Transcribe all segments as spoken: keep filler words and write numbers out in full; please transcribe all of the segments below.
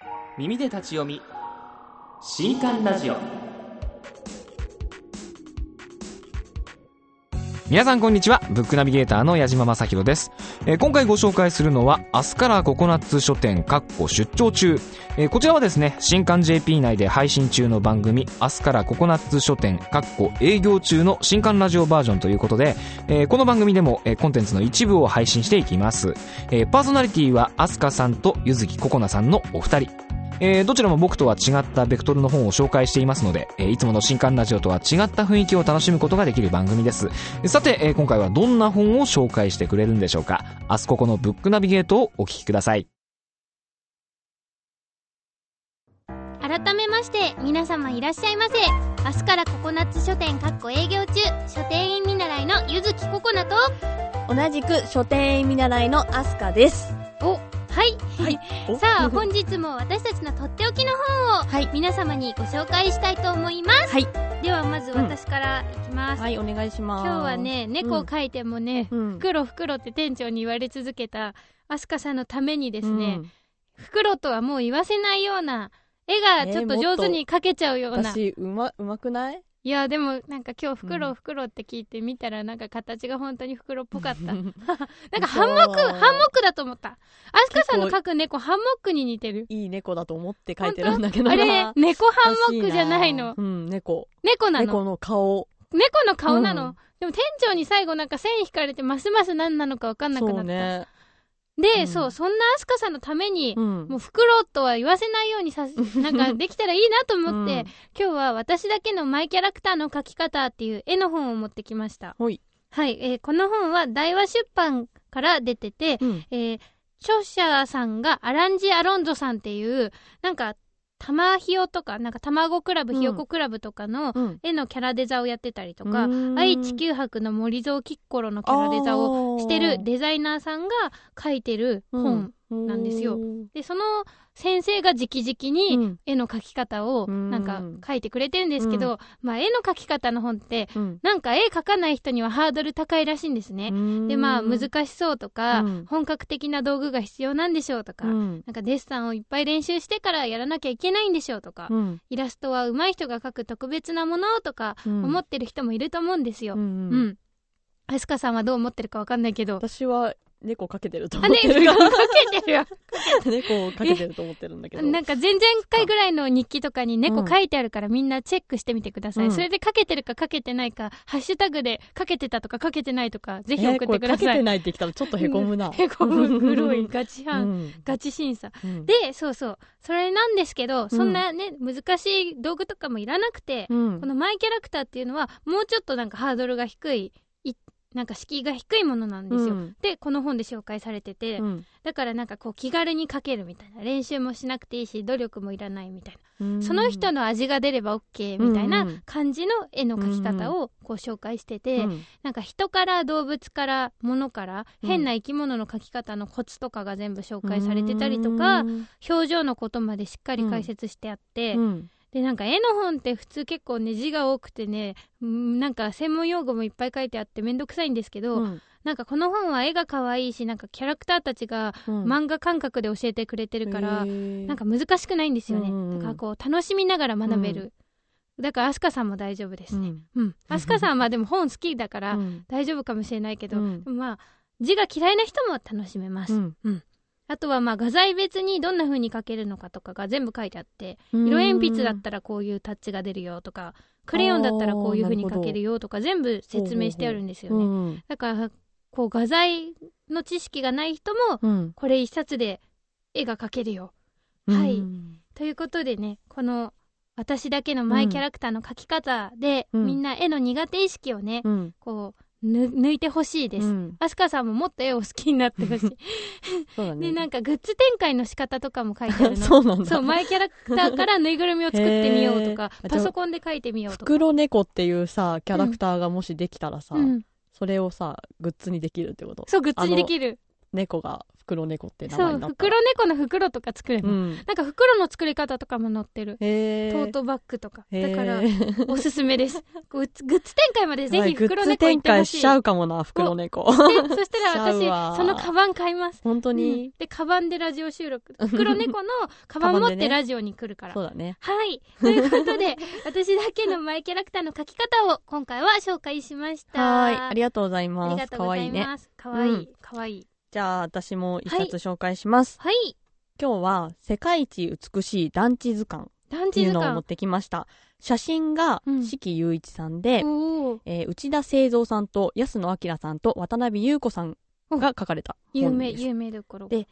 耳で立ち読み新刊ラジオ。 皆さんこんにちは。ブックナビゲーターの矢島正弘です。えー、今回ご紹介するのは明日からココナッツ書店かっこ出張中、えー、こちらはですね、新刊 ジェーピー 内で配信中の番組明日からココナッツ書店かっこ営業中の新刊ラジオバージョンということで、えー、この番組でも、えー、コンテンツの一部を配信していきます。えー、パーソナリティはアスカさんとゆずきここなさんのお二人。えー、どちらも僕とは違ったベクトルの本を紹介していますので、えー、いつもの新刊ラジオとは違った雰囲気を楽しむことができる番組です。さて、えー、今回はどんな本を紹介してくれるんでしょうか。明日ここのブックナビゲートをお聞きください。 改めまして皆様いらっしゃいませ。明日からココナッツ書店かっこ営業中、書店員見習いのゆずきここなと、 同じく書店員見習いのアスカです。 おはい、 はい、 さあ本日も私たちのとっておきの本を、はい、皆様にご紹介したいと思います、はい、ではまず私からいきます、うん、 はい、お願いします。 今日はね、猫を描いてもね、うん、袋袋って店長に言われ続けたアスカさんのためにですね、うん、袋とはもう言わせないような絵がちょっと上手に描けちゃうような、 えー、私うま、うまくない？ いやでもなんか今日袋袋って聞いてみたら、なんか形が本当に袋っぽかったなんかハンモックハンモックだと思った。アスカさんの描く猫ハンモックに似てる。 いい猫だと思って描いてるんだけど、 あれ猫ハンモックじゃないの。 うん、猫猫なの。 猫の顔猫の顔なの、うん、でも店長に最後なんか線引かれてますます何なのか分かんなくなった。そうね。で、うん、そう、そんなアスカさんのために、うん、もう袋とは言わせないようにさなんかできたらいいなと思って、うん、今日は私だけのマイキャラクターの描き方っていう絵の本を持ってきました。はい、はい、えー、この本は大和出版から出てて、うん、えー、著者さんがアランジ・アロンゾさんっていうなんか玉ひよとかなんか卵クラブ、ひよこクラブとかの絵のキャラデザをやってたりとか、うん、愛・地球博の森蔵キッコロのキャラデザをしてるデザイナーさんが書いてる本なんですよ、うん、でその先生が直々に絵の描き方をなんか描いてくれてるんですけど、うん、まあ絵の描き方の本って、うん、なんか絵描かない人にはハードル高いらしいんですね、うん、でまあ難しそうとか、うん、本格的な道具が必要なんでしょうとか、うん、なんかデッサンをいっぱい練習してからやらなきゃいけないんでしょうとか、うん、イラストは上手い人が描く特別なものとか思ってる人もいると思うんですよ。うん、うん、アスカさんはどう思ってるか分かんないけど、 私は猫かけてると思ってる。 猫かけてるよ。 猫をかけてると思ってるんだけど。 なんか前々回ぐらいの日記とかに猫書いてあるから、みんなチェックしてみてください。うん、それでかけてるかかけてないか、ハッシュタグでかけてたとかかけてないとか、ぜひ送ってください。えー、これかけてないってきたらちょっとへこむな。 へこむ。黒いガチ判、うん、ガチ審査、うん。で、そうそう。それなんですけど、そんなね、難しい道具とかもいらなくて、うん、このマイキャラクターっていうのは、もうちょっとなんかハードルが低い、なんか敷居が低いものなんですよ、うん、でこの本で紹介されてて、うん、だからなんかこう気軽に描けるみたいな、練習もしなくていいし努力もいらないみたいな、うん、その人の味が出れば OK みたいな感じの絵の描き方をこう紹介してて、うん、なんか人から動物から物から変な生き物の描き方のコツとかが全部紹介されてたりとか、うん、表情のことまでしっかり解説してあって、うん、でなんか絵の本って普通結構ね字が多くてね、なんか専門用語もいっぱい書いてあってめんどくさいんですけど、うん、なんかこの本は絵が可愛いし、なんかキャラクターたちが漫画感覚で教えてくれてるから、うん、なんか難しくないんですよね、うん、だからこう楽しみながら学べる、うん、だからアスカさんも大丈夫ですね、うんうん、アスカさんはでも本好きだから大丈夫かもしれないけど、うん、まあ字が嫌いな人も楽しめます、うんうん、あとはまあ画材別にどんな風に描けるのかとかが全部書いてあって、色鉛筆だったらこういうタッチが出るよとか、クレヨンだったらこういう風に描けるよとか全部説明してあるんですよね。ほうほうほう、だからこう画材の知識がない人もこれ一冊で絵が描けるよ、うん、はいということでね、この私だけのマイキャラクターの描き方で、うん、みんな絵の苦手意識をね、うん、こうぬ抜いてほしいです、うん、アスカさんももっと絵を好きになってほしいそうだ、ね、でなんかグッズ展開の仕方とかも書いてあるのそうなんだ。 そう、マイキャラクターからぬいぐるみを作ってみようとかパソコンで書いてみようとか、 袋猫っていうさキャラクターがもしできたらさ、うん、それをさグッズにできるってこと？ そう、グッズにできる。 猫が袋猫って名前そうになった。 袋猫の袋とか作れば、うん、なんか袋の作り方とかも載ってる。 へー、 トートバッグとかだからおすすめです。グッズ展開までぜひ袋猫行ってほしい。グッズ展開しちゃうかもな、袋猫。 そしたら私そのカバン買います。 本当に、 うん、でカバンでラジオ収録、袋猫のカバン持ってラジオに来るから、 そうだね。 はい、ということで私だけのマイキャラクターの描き方を今回は紹介しました。 はい、ありがとうございます。 ありがとうございます。かわいいかわいい。 じゃあ私も一冊紹介します。 はい、 今日は世界一美しい団地図鑑っていうのを持ってきました。写真が四季雄一さんで、うんえー、内田清三さんと安野明さんと渡辺裕子さんが書かれた本です。 有名有名どころで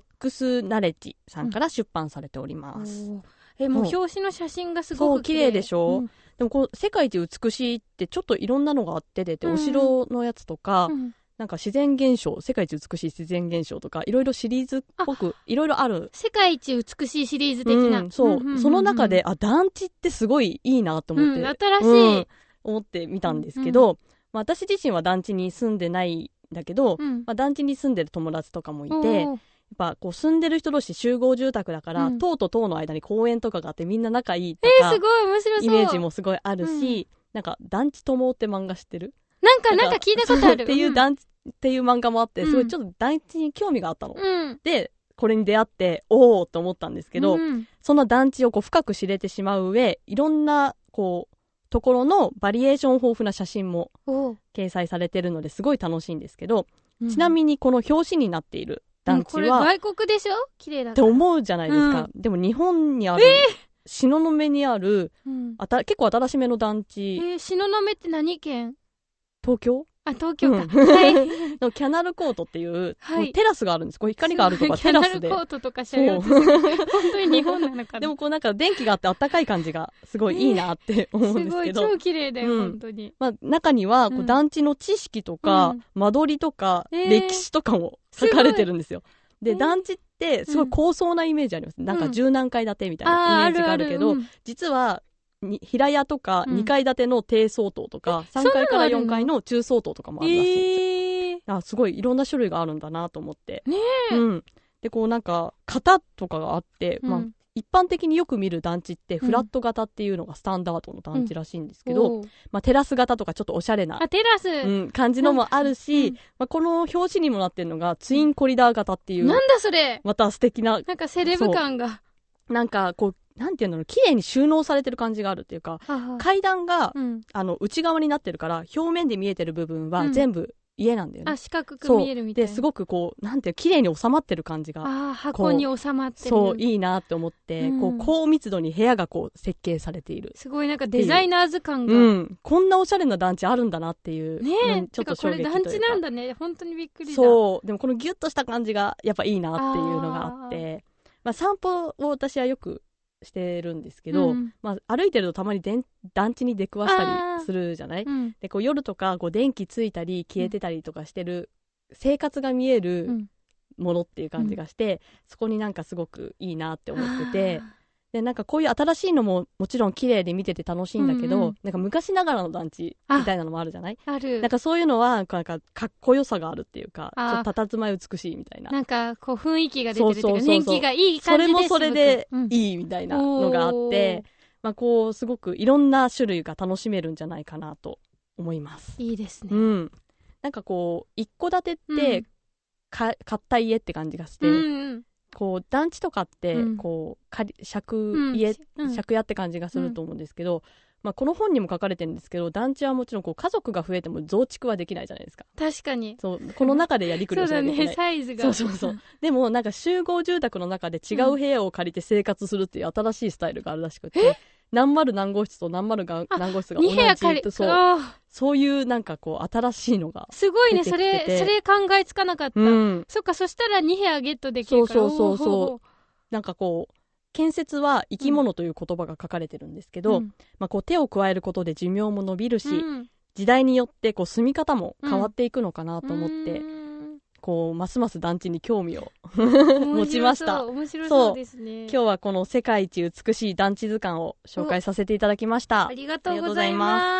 X ナレッジさんから出版されております。 うん、えもう表紙の写真がすごく綺麗。 そう綺麗でしょ、うん、でもこう世界一美しいってちょっといろんなのがあって出て、うん、お城のやつとか、うんなんか自然現象、世界一美しい自然現象とかいろいろシリーズっぽくいろいろある。 世界一美しいシリーズ的な、 うん、そう、うんうんうんうん、その中であ団地ってすごいいいなと思って、 うん、新しい、うん、 思ってみたんですけど、うんうんまあ、私自身は団地に住んでないんだけど、うんまあ、団地に住んでる友達とかもいて、やっぱこう住んでる人同士集合住宅だから、うん、塔と塔の間に公園とかがあってみんな仲いいとか、 えー、すごい面白そうイメージもすごいあるし、うん、なんか団地友って漫画知ってる？ なんかなんか聞いたことあるっていう団地っていう漫画もあって、すごいちょっと団地に興味があったの、うん、でこれに出会っておーと思ったんですけど、うん、その団地をこう深く知れてしまう上いろんなこうところのバリエーション豊富な写真も掲載されてるのですごい楽しいんですけど、うん、ちなみにこの表紙になっている団地は、うん、これ外国でしょ綺麗だって思うじゃないですか、うん、でも日本にある、えー、東雲にある、うん、あた結構新しめの団地、 えー、東雲って何県？ 東京？ あ、東京か。うん、 はい。のキャナルコートっていう、はい、テラスがあるんです。こう光があるとかテラスで。 キャナルコートとかしゃようとする。本当に日本なのかな。 でもこうなんか電気があってあったかい感じがすごいいいなって思うんですけど。 すごい超綺麗だよ、うん、本当に。 まあ中にはこう団地の知識とか、うん、間取りとか、えー、歴史とかも書かれてるんですよ。で、団地ってすごい高層なイメージあります。うん、なんか十何階建てみたいなイメージがあるけど、あるある、うん、実はに平屋とかにかい建ての低層棟とか、うん、さんかいからよんかいの中層棟とかもあるらしいんですよ、えー、あすごいいろんな種類があるんだなと思ってねえ、 うん、でこうなんか型とかがあって、うんまあ、一般的によく見る団地ってフラット型っていうのがスタンダードの団地らしいんですけど、うんまあ、テラス型とかちょっとおしゃれなあテラス、 うん、感じのもあるし、うんまあ、この表紙にもなってるのがツインコリダー型っていうなんだそれまた素敵ななんかセレブ感がなんかこうなんていうの綺麗に収納されてる感じがあるっていうか、はは階段が、うん、あの内側になってるから表面で見えてる部分は全部家なんだよね、 うん、あ四角く見えるみたいなですごくこうなんていう綺麗に収まってる感じがあ箱に収まってるそういいなって思って、うん、こう高密度に部屋がこう設計されているすごいなんかデザイナーズ感が、 うん、こんなおしゃれな団地あるんだなっていうねえちょっと衝撃というかこれ団地なんだね本当にびっくりだそうでもこのギュッとした感じがやっぱいいなっていうのがあってまあ、散歩を私はよくしてるんですけど、うんまあ、歩いてるとたまにでん団地に出くわしたりするじゃない、うん、でこう夜とかこう電気ついたり消えてたりとかしてる、うん、生活が見えるものっていう感じがして、うん、そこになんかすごくいいなって思っててでなんかこういう新しいのももちろん綺麗で見てて楽しいんだけど、うんうん、なんか昔ながらの団地みたいなのもあるじゃないあるなんかそういうのはなんかかっこよさがあるっていうかちょっと佇まい美しいみたいななんかこう雰囲気が出てるっていうか年季がいい感じでそれもそれでいいみたいなのがあって、うんまあ、こうすごくいろんな種類が楽しめるんじゃないかなと思いますいいですね、 うん、なんかこう一戸建てって、うん、か買った家って感じがして、うんうんこう団地とかってこう借り借家、うん、借家って感じがすると思うんですけど、うんまあ、この本にも書かれてるんですけど団地はもちろんこう家族が増えても増築はできないじゃないですか確かにそうこの中でやりくりをしないといけないそうだねサイズがそうそうそうでもなんか集合住宅の中で違う部屋を借りて生活するっていう新しいスタイルがあるらしくて何丸何号室と何丸が何号室が同じに部屋借りそうそういうなんかこう新しいのがすごいねそれそれ考えつかなかった、うん、そっかそしたらに部屋ゲットできるからそうそうそうそうなんかこう建設は生き物という言葉が書かれてるんですけど、うんまあ、こう手を加えることで寿命も伸びるし、うん、時代によってこう住み方も変わっていくのかなと思って、うん、こうますます団地に興味を持ちました面白そうですね今日はこの世界一美しい団地図鑑を紹介させていただきましたありがとうございます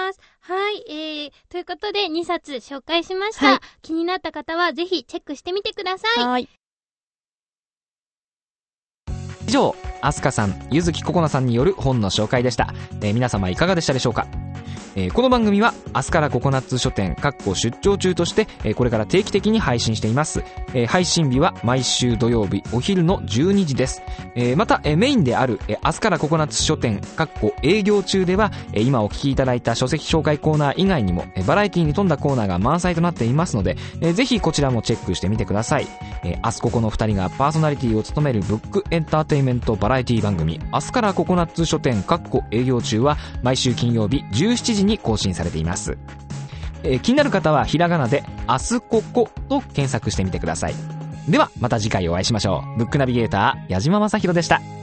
はい、えー、ということでにさつ紹介しました。はい、気になった方はぜひチェックしてみてください。 はい。 以上、アスカさん、ゆずきここなさんによる本の紹介でした。えー、皆様いかがでしたでしょうか。えー、この番組はアスカラココナッツ書店出張中として、えー、これから定期的に配信しています。えー、配信日は毎週土曜日お昼のじゅうにじです。えー、また、えー、メインである、えー、アスカラココナッツ書店営業中では、えー、今お聞きいただいた書籍紹介コーナー以外にも、えー、バラエティに富んだコーナーが満載となっていますので、えー、ぜひこちらもチェックしてみてください。えー、アスココのふたりがパーソナリティを務めるブックエンターテインメントバラエティ番組アスカラココナッツ書店営業中は毎週金曜日じゅうしちじに更新されています。えー、気になる方はひらがなでアスココと検索してみてください。ではまた次回お会いしましょう。ブックナビゲーター矢島正宏でした。